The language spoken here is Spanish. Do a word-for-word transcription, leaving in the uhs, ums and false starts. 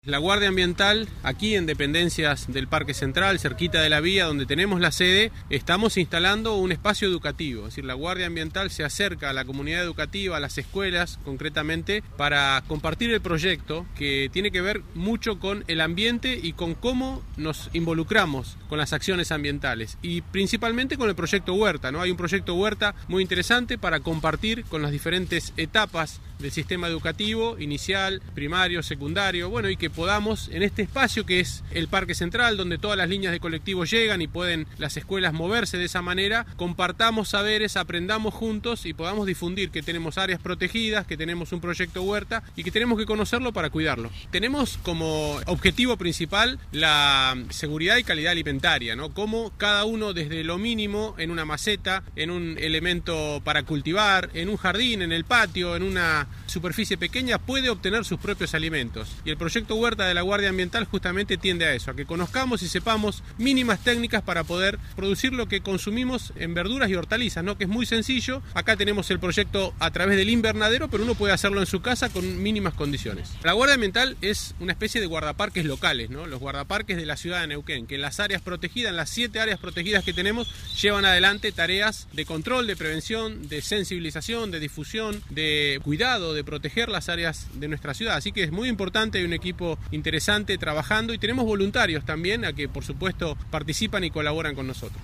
La Guardia Ambiental, aquí en dependencias del Parque Central, cerquita de la vía donde tenemos la sede, estamos instalando un espacio educativo. Es decir, la Guardia Ambiental se acerca a la comunidad educativa, a las escuelas concretamente, para compartir el proyecto que tiene que ver mucho con el ambiente y con cómo nos involucramos con las acciones ambientales y principalmente con el proyecto Huerta, ¿no? Hay un proyecto Huerta muy interesante para compartir con las diferentes etapas del sistema educativo, inicial, primario, secundario, bueno, y que podamos en este espacio que es el Parque Central, donde todas las líneas de colectivo llegan y pueden las escuelas moverse de esa manera, compartamos saberes, aprendamos juntos y podamos difundir que tenemos áreas protegidas, que tenemos un proyecto Huerta y que tenemos que conocerlo para cuidarlo. Tenemos como objetivo principal la seguridad y calidad alimentaria, ¿no? Cómo cada uno desde lo mínimo en una maceta, en un elemento para cultivar, en un jardín, en el patio, en una superficie pequeña puede obtener sus propios alimentos. Y el proyecto Huerta de la Guardia Ambiental justamente tiende a eso, a que conozcamos y sepamos mínimas técnicas para poder producir lo que consumimos en verduras y hortalizas, ¿no? Que es muy sencillo. Acá tenemos el proyecto a través del invernadero, pero uno puede hacerlo en su casa con mínimas condiciones. La Guardia Ambiental es una especie de guardaparques locales, ¿no? Los guardaparques de la ciudad de Neuquén, que en las áreas protegidas, en las siete áreas protegidas que tenemos, llevan adelante tareas de control, de prevención, de sensibilización, de difusión, de cuidado, de proteger las áreas de nuestra ciudad. Así que es muy importante, hay un equipo interesante trabajando y tenemos voluntarios también a que por supuesto participan y colaboran con nosotros.